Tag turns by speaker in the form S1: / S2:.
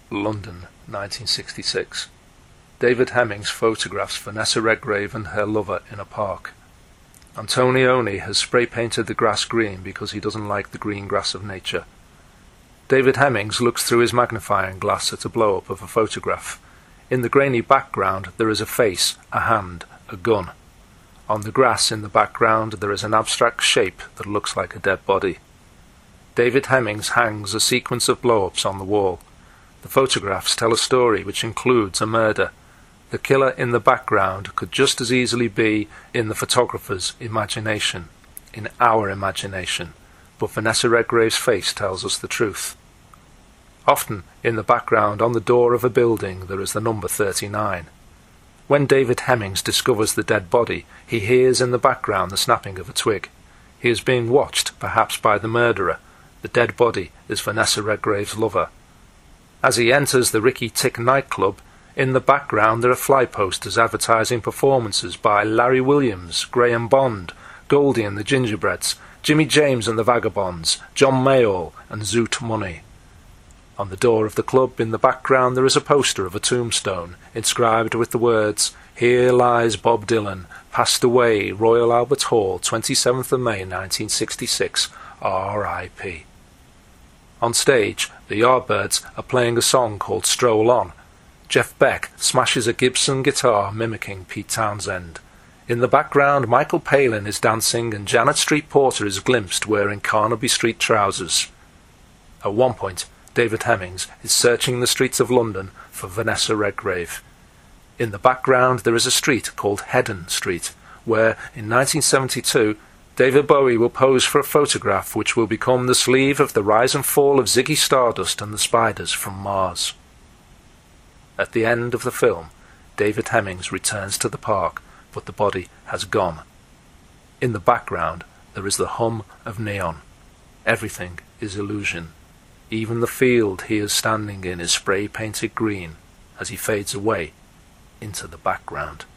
S1: London, 1966. David Hemmings photographs Vanessa Redgrave and her lover in a park. Antonioni has spray-painted the grass green because he doesn't like the green grass of nature. David Hemmings looks through his magnifying glass at a blow-up of a photograph. In the grainy background there is a face, a hand, a gun. On the grass in the background there is an abstract shape that looks like a dead body. David Hemmings hangs a sequence of blow-ups on the wall. The photographs tell a story which includes a murder. The killer in the background could just as easily be in the photographer's imagination, in our imagination, but Vanessa Redgrave's face tells us the truth. Often in the background on the door of a building there is the number 39. When David Hemmings discovers the dead body, he hears in the background the snapping of a twig. He is being watched, perhaps by the murderer. The dead body is Vanessa Redgrave's lover. As he enters the Ricky Tick nightclub, in the background there are fly posters advertising performances by Larry Williams, Graham Bond, Goldie and the Gingerbreads, Jimmy James and the Vagabonds, John Mayall and Zoot Money. On the door of the club in the background there is a poster of a tombstone, inscribed with the words, "Here lies Bob Dylan, passed away, Royal Albert Hall, 27th of May 1966, R.I.P." On stage, the Yardbirds are playing a song called Stroll On. Jeff Beck smashes a Gibson guitar mimicking Pete Townsend. In the background, Michael Palin is dancing and Janet Street Porter is glimpsed wearing Carnaby Street trousers. At one point, David Hemmings is searching the streets of London for Vanessa Redgrave. In the background there is a street called Heddon Street, where, in 1972, David Bowie will pose for a photograph which will become the sleeve of The Rise and Fall of Ziggy Stardust and the Spiders from Mars. At the end of the film, David Hemmings returns to the park, but the body has gone. In the background, there is the hum of neon. Everything is illusion. Even the field he is standing in is spray-painted green as he fades away into the background.